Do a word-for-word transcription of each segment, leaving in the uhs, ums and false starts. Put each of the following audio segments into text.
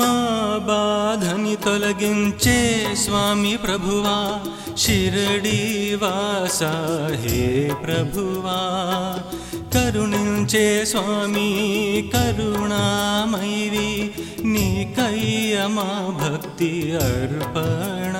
బాధని తొలగించే స్వామి ప్రభువా షిరడి వాసా హే ప్రభువా కరుణించే స్వామి కరుణామయివి నీకయ్య మా భక్తి అర్పణ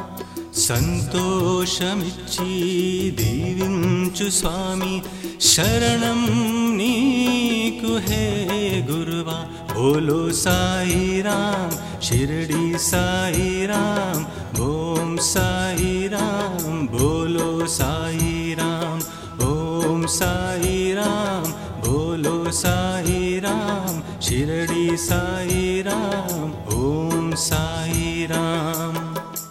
సంతోషమిచ్చి దీవించు స్వామి శరణం నీకు హే గురువా బోలో సాయి రామ్ షిరడి సాయి రామ్ ఓం సాయి రామ్ బోలో సాయి రామ్ ఓం సాయి రామ్ బోలో సాయి రామ్ షిరడి సాయి రామ్ ఓం సాయి రామ్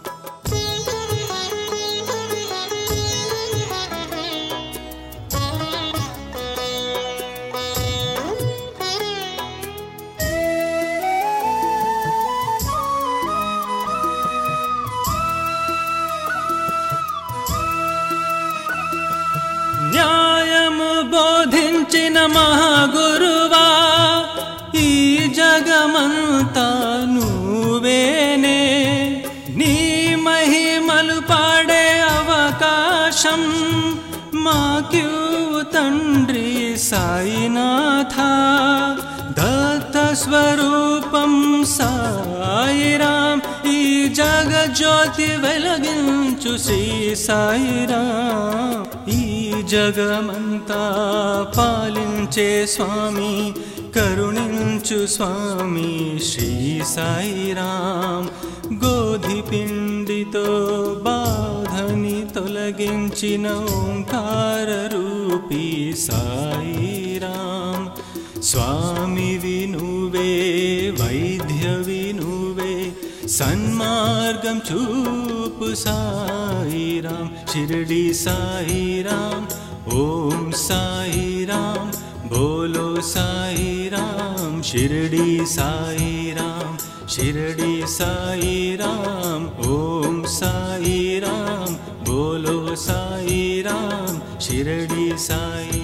న్యాయము బోధించిన మహాగురువా ఈ జగమంతా నువ్వేనే నీ మహిమలు పాడే అవకాశం మాకివ్వు తండ్రి సాయినాథ దత్త స్వరూపం సాయి రామ్ ఈ జగజ్యోతి వెలిగించు శ్రీ సాయి రామ్ ఈ జగమంతా పాలించే స్వామి కరుణించు స్వామి శ్రీ సాయి రామ్ గోధి పిండితో బాధని తొలగించిన ఓంకార రూపీ సాయి రామ్ స్వామివి నువ్వే వైద్యవి నువ్వే సన్మార్గం చూపు సాయి రామ్ షిరడి సాయి రామ్ ఓం సాయి రామ్ బోలో సాయి రామ్ షిరడి సాయి రామ్ షిరడి సాయి రామ్ ఓం సాయి రామ్ బోలో సాయి రామ్ షిరడి సాయి